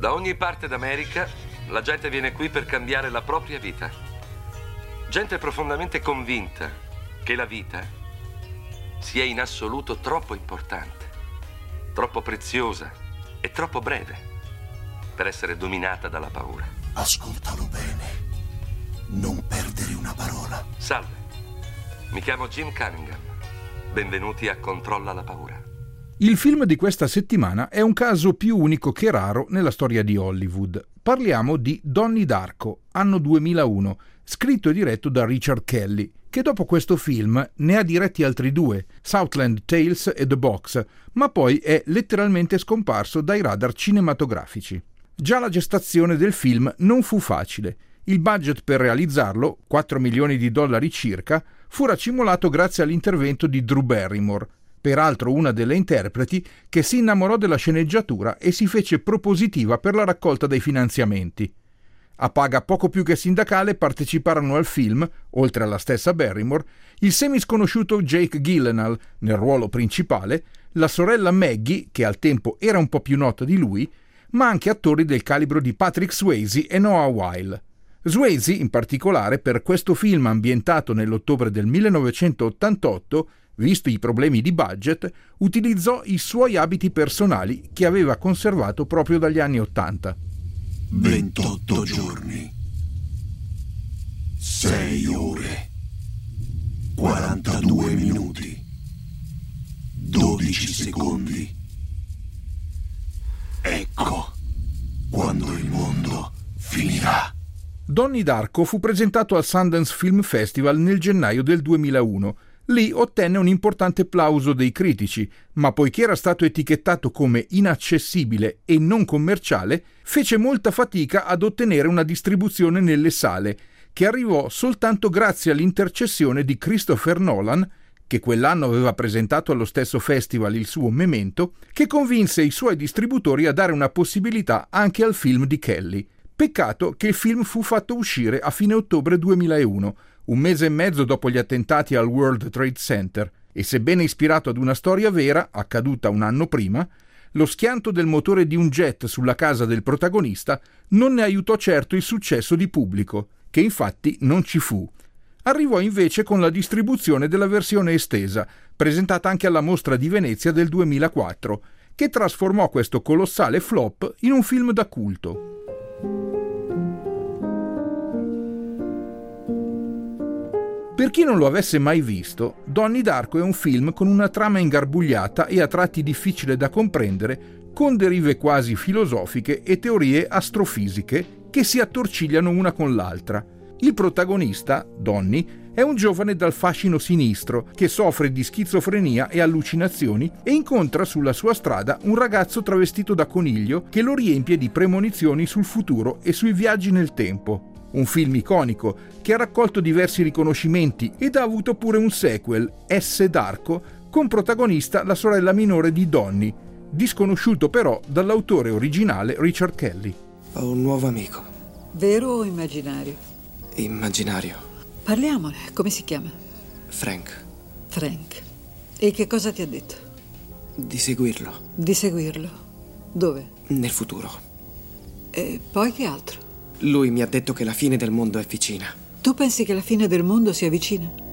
Da ogni parte d'America la gente viene qui per cambiare la propria vita. Gente profondamente convinta che la vita sia in assoluto troppo importante, troppo preziosa e troppo breve per essere dominata dalla paura. Ascoltalo bene. Non perdere una parola. Salve, mi chiamo Jim Cunningham. Benvenuti a Controlla la paura. Il film di questa settimana è un caso più unico che raro nella storia di Hollywood. Parliamo di Donnie Darko, anno 2001, scritto e diretto da Richard Kelly, che dopo questo film ne ha diretti altri due, Southland Tales e The Box, ma poi è letteralmente scomparso dai radar cinematografici. Già la gestazione del film non fu facile. Il budget per realizzarlo, $4 milioni circa, fu racimolato grazie all'intervento di Drew Barrymore, peraltro una delle interpreti che si innamorò della sceneggiatura e si fece propositiva per la raccolta dei finanziamenti. A paga poco più che sindacale parteciparono al film, oltre alla stessa Barrymore, il semisconosciuto Jake Gyllenhaal nel ruolo principale, la sorella Maggie, che al tempo era un po' più nota di lui, ma anche attori del calibro di Patrick Swayze e Noah Wyle. Swayze, in particolare, per questo film ambientato nell'ottobre del 1988, visto i problemi di budget, utilizzò i suoi abiti personali che aveva conservato proprio dagli anni '80. 28 giorni, 6 ore, 42 minuti, 12 secondi. Ecco quando il mondo finirà. Donnie Darko fu presentato al Sundance Film Festival nel gennaio del 2001. Lì ottenne un importante plauso dei critici, ma poiché era stato etichettato come inaccessibile e non commerciale, fece molta fatica ad ottenere una distribuzione nelle sale, che arrivò soltanto grazie all'intercessione di Christopher Nolan, che quell'anno aveva presentato allo stesso festival il suo Memento, che convinse i suoi distributori a dare una possibilità anche al film di Kelly. Peccato che il film fu fatto uscire a fine ottobre 2001, un mese e mezzo dopo gli attentati al World Trade Center, e sebbene ispirato ad una storia vera, accaduta un anno prima, lo schianto del motore di un jet sulla casa del protagonista non ne aiutò certo il successo di pubblico, che infatti non ci fu. Arrivò invece con la distribuzione della versione estesa, presentata anche alla Mostra di Venezia del 2004, che trasformò questo colossale flop in un film da culto. Per chi non lo avesse mai visto, Donnie Darko è un film con una trama ingarbugliata e a tratti difficile da comprendere, con derive quasi filosofiche e teorie astrofisiche che si attorcigliano una con l'altra. Il protagonista, Donnie, è un giovane dal fascino sinistro che soffre di schizofrenia e allucinazioni e incontra sulla sua strada un ragazzo travestito da coniglio che lo riempie di premonizioni sul futuro e sui viaggi nel tempo. Un film iconico che ha raccolto diversi riconoscimenti ed ha avuto pure un sequel, S. Darko, con protagonista la sorella minore di Donnie, disconosciuto però dall'autore originale Richard Kelly. Ho un nuovo amico. Vero o immaginario? Immaginario. Parliamone, come si chiama? Frank. Frank. E che cosa ti ha detto? Di seguirlo. Di seguirlo. Dove? Nel futuro. E poi che altro? Lui mi ha detto che la fine del mondo è vicina. Tu pensi che la fine del mondo sia vicina?